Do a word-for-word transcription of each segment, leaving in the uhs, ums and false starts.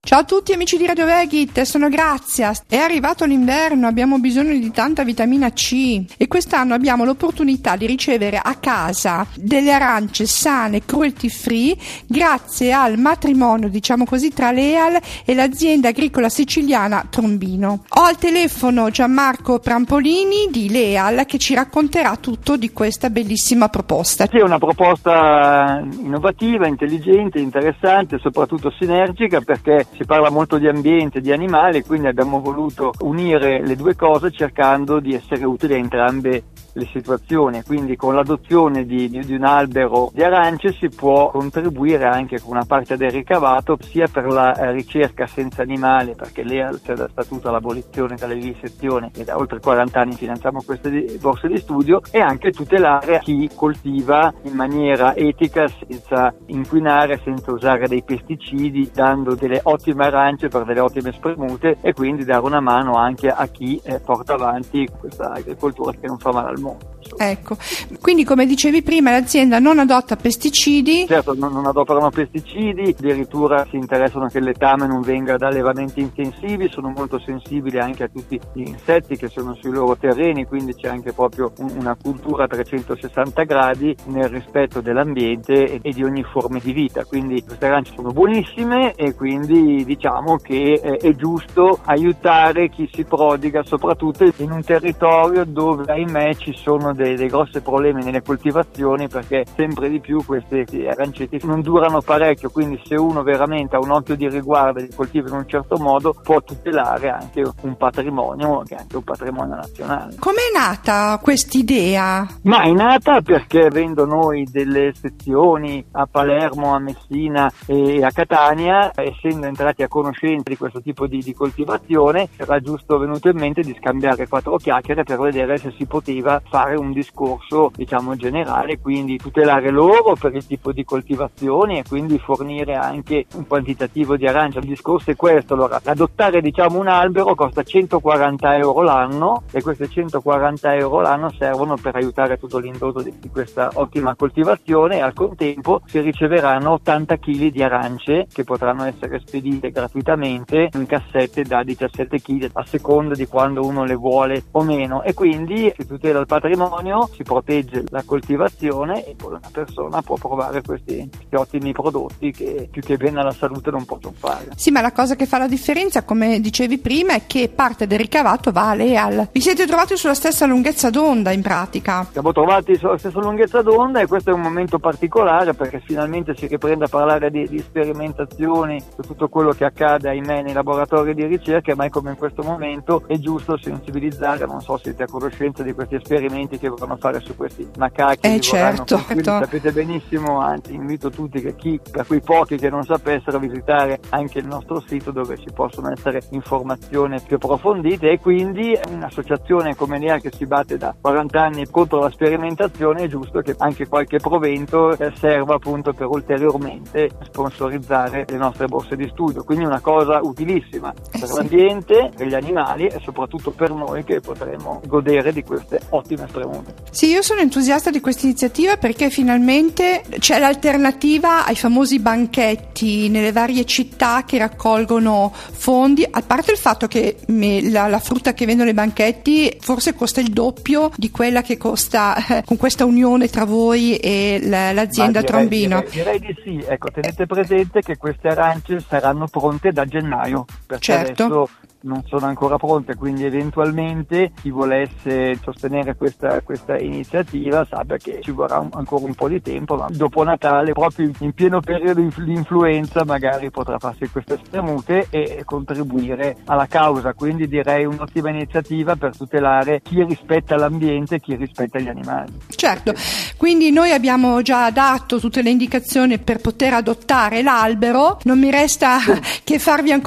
Ciao a tutti amici di Radio Vegit, sono Grazia. È arrivato l'inverno, abbiamo bisogno di tanta vitamina C e quest'anno abbiamo l'opportunità di ricevere a casa delle arance sane, cruelty free, grazie al matrimonio, diciamo così, tra l'E A L e l'azienda agricola siciliana Trombino. Ho al telefono Gianmarco Prampolini di l'E A L che ci racconterà tutto di questa bellissima proposta. Sì, è una proposta innovativa, intelligente, interessante, soprattutto sinergica, perché si parla molto di ambiente, di animali, quindi abbiamo voluto unire le due cose cercando di essere utili a entrambe le situazioni. Quindi con l'adozione di, di, di un albero di arance si può contribuire anche con una parte del ricavato sia per la eh, ricerca senza animali, perché l'E A L c'è da statuto l'abolizione delle vivisezioni e da oltre quaranta anni finanziamo queste di, borse di studio, e anche tutelare chi coltiva in maniera etica, senza inquinare, senza usare dei pesticidi, dando delle ottime arance per delle ottime spremute, e quindi dare una mano anche a chi eh, porta avanti questa agricoltura che non fa male al mondo. Ecco, quindi come dicevi prima l'azienda non adotta pesticidi. Certo, non, non adoperano pesticidi, addirittura si interessano che il letame non venga da allevamenti intensivi, sono molto sensibili anche a tutti gli insetti che sono sui loro terreni, quindi c'è anche proprio un, una cultura a trecentosessanta gradi nel rispetto dell'ambiente e, e di ogni forma di vita. Quindi queste arance sono buonissime e quindi diciamo che eh, è giusto aiutare chi si prodiga, soprattutto in un territorio dove ahimè ci sono dei, dei grossi problemi nelle coltivazioni, perché sempre di più questi aranceti non durano parecchio, quindi se uno veramente ha un occhio di riguardo e li coltiva in un certo modo può tutelare anche un patrimonio che è anche un patrimonio nazionale. Com'è nata quest'idea? Ma è nata perché avendo noi delle sezioni a Palermo, a Messina e a Catania, essendo entrati a conoscenza di questo tipo di, di coltivazione, era giusto venuto in mente di scambiare quattro chiacchiere per vedere se si poteva fare un discorso diciamo generale, quindi tutelare loro per il tipo di coltivazioni e quindi fornire anche un quantitativo di arance. Il discorso è questo: allora, adottare diciamo un albero costa centoquaranta euro l'anno e questi centoquaranta euro l'anno servono per aiutare tutto l'indotto di, di questa ottima coltivazione, e al contempo si riceveranno ottanta chili di arance che potranno essere spedite gratuitamente in cassette da diciassette chili a seconda di quando uno le vuole o meno, e quindi si tutela il patrimonio, si protegge la coltivazione e poi una persona può provare questi, questi ottimi prodotti che più che bene alla salute non possono fare. Sì, ma la cosa che fa la differenza, come dicevi prima, è che parte del ricavato va all'E A L. Vi siete trovati sulla stessa lunghezza d'onda in pratica? Siamo trovati sulla stessa lunghezza d'onda e questo è un momento particolare perché finalmente si riprende a parlare di, di sperimentazioni, su tutto quello che accade ahimè nei laboratori di ricerca, ma come in questo momento è giusto sensibilizzare. Non so se siete a conoscenza di questi esperimenti che vorranno fare su questi macachi. Eh certo, quindi sapete benissimo, anzi invito tutti, che chi, per quei pochi che non sapessero, a visitare anche il nostro sito dove ci possono essere informazioni più approfondite, e quindi un'associazione come l'E A L che si batte da quaranta anni contro la sperimentazione è giusto che anche qualche provento serva appunto per ulteriormente sponsorizzare le nostre borse di studio, quindi una cosa utilissima eh per sì. l'ambiente, per gli animali e soprattutto per noi che potremo godere di queste ottime spremute. Sì, io sono entusiasta di questa iniziativa perché finalmente c'è l'alternativa ai famosi banchetti nelle varie città che raccolgono fondi, a parte il fatto che la, la frutta che vendono ai banchetti forse costa il doppio di quella che costa eh, con questa unione tra voi e la, l'azienda direi, Trombino. Direi, direi di sì, ecco, tenete presente che queste arance saranno pronte da gennaio, perché certo. adesso non sono ancora pronte, quindi eventualmente chi volesse sostenere questa, questa iniziativa sappia che ci vorrà un, ancora un po' di tempo, ma dopo Natale, proprio in pieno periodo di influenza, magari potrà farsi queste spremute e contribuire alla causa. Quindi direi un'ottima iniziativa per tutelare chi rispetta l'ambiente e chi rispetta gli animali. Certo, quindi noi abbiamo già dato tutte le indicazioni per poter adottare l'albero, non mi resta che farvi ancora i complimenti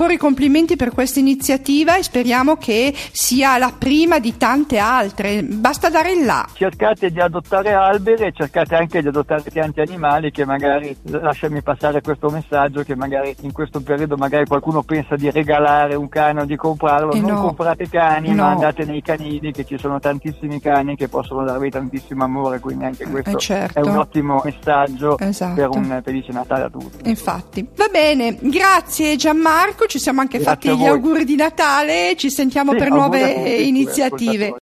complimenti per questa iniziativa e speriamo che sia la prima di tante altre. Basta dare il là. Cercate di adottare alberi e cercate anche di adottare tanti animali, che magari, lasciami passare questo messaggio, che magari in questo periodo magari qualcuno pensa di regalare un cane o di comprarlo. Eh non no. comprate cani, No. ma andate nei canili, che ci sono tantissimi cani che possono darvi tantissimo amore, quindi anche questo Eh, certo. è un ottimo messaggio. Esatto. Per un felice Natale a tutti. Infatti. Va bene, grazie Gianmarco, ci siamo anche Grazie fatti a gli voi. auguri di Natale, ci sentiamo Sì, per auguri a nuove tutti, iniziative. ascoltatori.